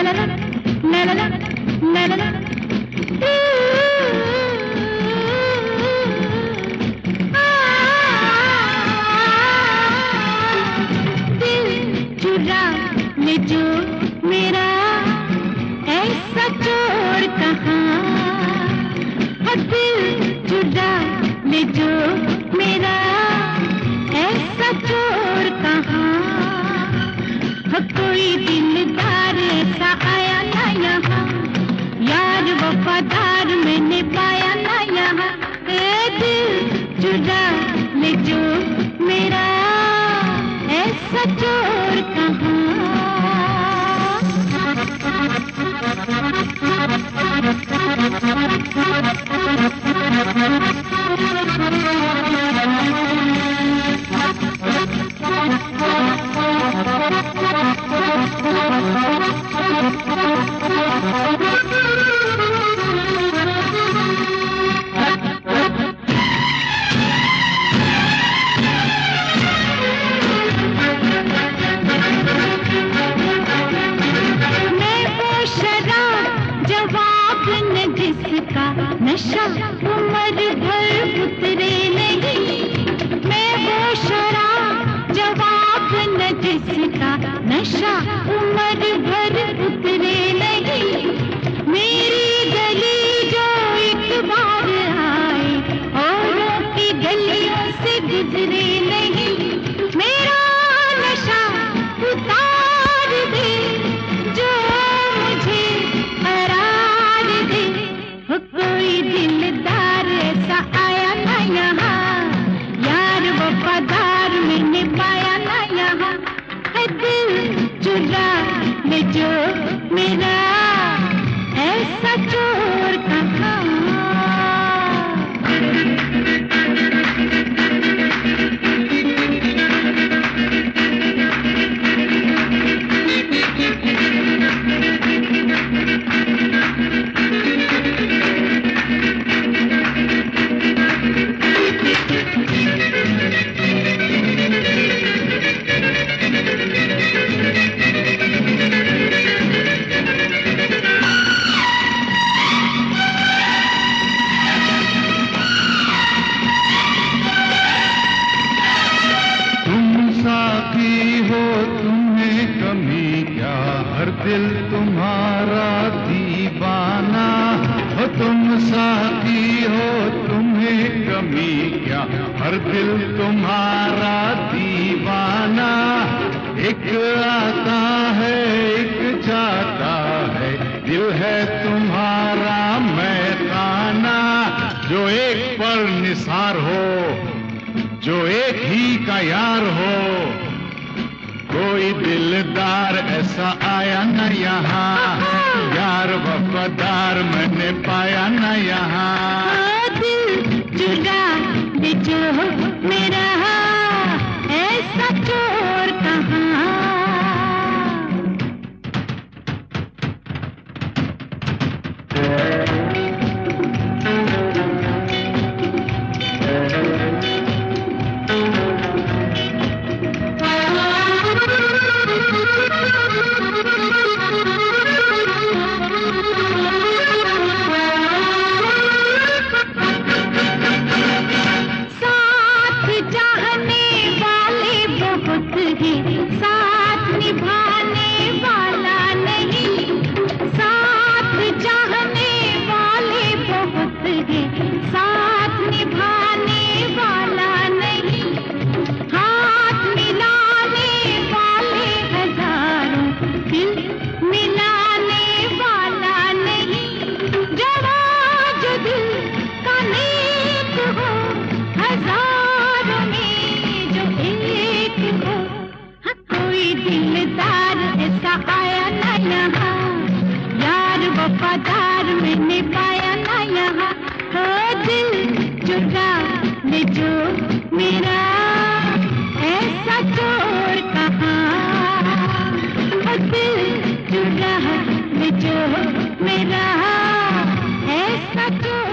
जो मेरा ऐसा चोर कहाँ, दिल चुरा ले जो मेरा ऐसा चोर कहाँ। कोई दिलदार ऐसा आया ना यहाँ, यार वफादार मैंने पाया ना यहाँ। दिल चुरा ले जो मेरा ऐसा चोर कहाँ। नशा उम्र भर उतरे नहीं, मैं वो शराब जवाब न जिसका नशा उम्र भर उतरे नहीं। मेरी गली जो एक बार आए औरों की गलियों से गुजरे नहीं। मेरा नशा उतार दे जो मुझे करार दे। कोई दिलदार ऐसा आया ना यहाँ, यार वफादार मैंने पाया ना यहाँ। दिल चुरा ले जो मेरा ऐसा चोर कहाँ। हर दिल तुम्हारा दीवाना हो, तुम साथी हो तुम्हें कमी क्या। हर दिल तुम्हारा दीवाना, एक आता है एक जाता है, दिल है तुम्हारा मैखाना। जो एक पर निसार हो, जो एक ही का यार हो। कोई दिलदार ऐसा आया न यहाँ, यार वफादार मैंने पाया न यहाँ। दिल चुरा ले जो मेरा ऐसा चोर कहाँ। साथ निभाने वाला नहीं, साथ चाहने वाले बहुत हैं, साथ निभाने वाला नहीं। हाथ मिलाने वाले हजारों, दिल मिलाने वाला नहीं। जरा जो दिल का नेक हो, हजारों में जो एक हो। कोई दिलदार ऐसा आया ना यहाँ, यार वफादार मैंने पाया ना यहाँ। दिल चुरा ले जो मेरा ऐसा चोर कहाँ। दिल चुरा ले जो मेरा ऐसा चोर।